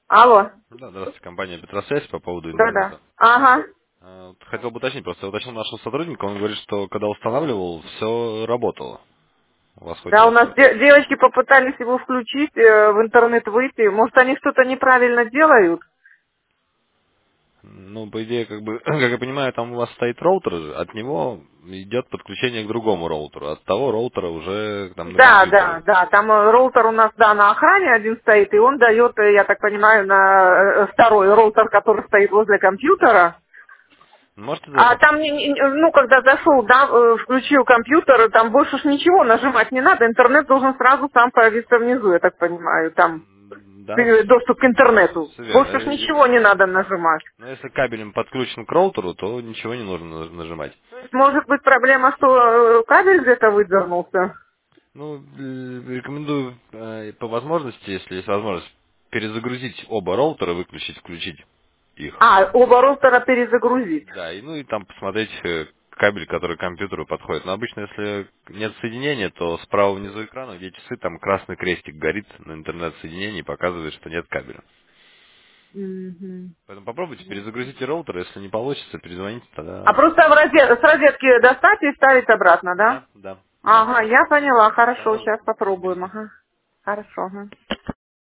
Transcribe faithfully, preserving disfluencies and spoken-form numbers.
Алло. Да, здравствуйте, компания Петросвязь по поводу Да-да. интернета. Ага. А, вот Хотел бы уточнить, просто я уточнил нашего сотрудника, он говорит, что когда устанавливал, все работало. У вас хоть Да, у раз. нас де- девочки попытались его включить, э, в интернет выйти. Может, они что-то неправильно делают? Ну, по идее, как бы, как я понимаю, там у вас стоит роутер, же, от него идет подключение к другому роутеру, от того роутера уже там на Да, да, компьютеры. да. Там э, роутер у нас, да, на охране один стоит, и он дает, э, я так понимаю, на э, второй роутер, который стоит возле компьютера. Можете А запомнить? там, не- не- не- ну, когда зашел, да, э, включил компьютер, там больше ж ничего нажимать не надо, интернет должен сразу сам появиться внизу, я так понимаю, там Да, э, доступ к интернету. все верно. Больше ж Э, ничего не надо нажимать. Но если кабелем подключен к роутеру, то ничего не нужно на- нажимать. Может быть проблема, что э, кабель где-то выдернулся? Ну, э, рекомендую э, по возможности, если есть возможность, перезагрузить оба роутера, выключить, включить их. А, оба роутера перезагрузить. Да, и ну и там посмотреть э, кабель, который к компьютеру подходит. Но обычно, если нет соединения, то справа внизу экрана, где часы, там красный крестик горит на интернет-соединении и показывает, что нет кабеля. Мгм. Поэтому попробуйте, перезагрузите роутер, если не получится, перезвоните А тогда. просто в розе- с розетки достать и ставить обратно, да? Да, да, да. Ага, я поняла, хорошо, Тогда сейчас попробуем, разберитесь. ага. Хорошо, ага.